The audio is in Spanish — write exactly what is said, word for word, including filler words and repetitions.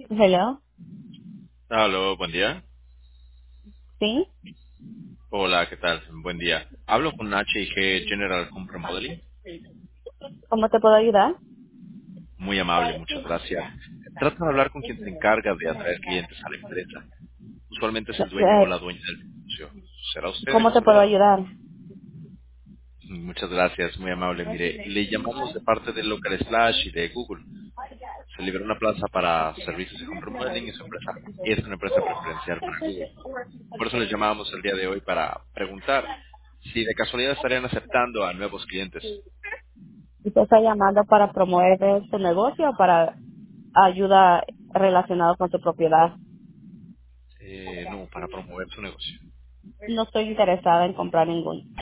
Hello. Aló, buen día. Sí. Hola, ¿qué tal? Buen día. Hablo con H I G General Home Modeling. ¿Cómo te puedo ayudar? Muy amable, muchas gracias. Trato de hablar con quien se encarga de atraer clientes a la empresa. Usualmente es el dueño o Eh, la dueña del negocio. ¿Será usted de ¿Cómo te puedo casualidad? ayudar? Muchas gracias, muy amable. Mire, le llamamos de parte de Local Slash y de Google. Se liberó una plaza para servicios de home remodeling y su empresa es una empresa preferencial para Google. Por eso les llamábamos el día de hoy para preguntar si de casualidad estarían aceptando a nuevos clientes. ¿Usted está llamando para promover su negocio o para ayuda relacionada con su propiedad? Eh, no, para promover su negocio. No estoy interesada en comprar ningún.